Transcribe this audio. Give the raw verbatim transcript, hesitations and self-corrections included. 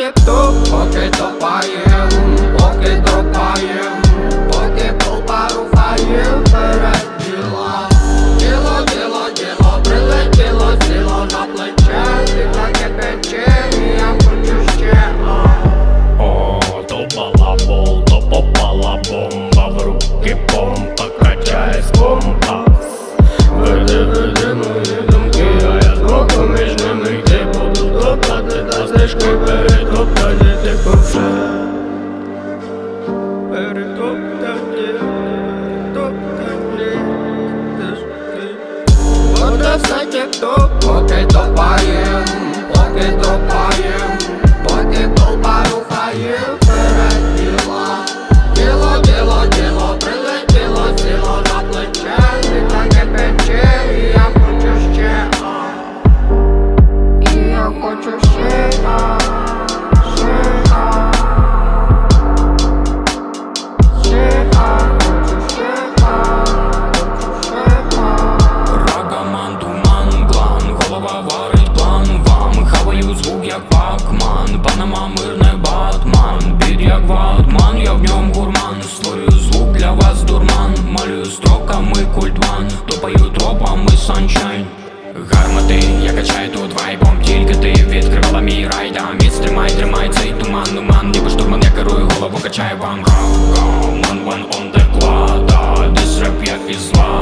тік-ток, поки топаєм, поки топаєм, поки толпа рухає вперед діла. Діло, діло, діло, прилетіло, сіло на плече, ти таке пече, і я хочу ще. О, то балабол, то попала бомба в руки, помпа качає з компас. Веди, веди мої думки, а я збоку між ними йти буду топтати, та стежки перетоптати ти ковше. Перетоптані, топтані стежки. Оце все тік-ток, поки топаєм, поки топаєм, поки толпа рухає вперед діла. Діло, діло, діло, прилетіло, сіло на плече, ти таке пече, і я хочу ще. І я хочу ще, ще, ще, хочу ще, хочу ще. Рагаман, туман, клан, голова варить план вам. Хаваю звук як пакман, Панама мирне батман. Біт як ватман, я в ньому гурман. Створюю звук для вас дурман, малюю строками культван, топаю тропами саншайн. Гармати, я качаю тут вайбом, тільки ти відкривала мій рай. Да, міць тримай, тримай цей туман, туман. Ніби штурман, я керую, голову качаю вам. Go, go, man, one on the quad, this rap як із зла.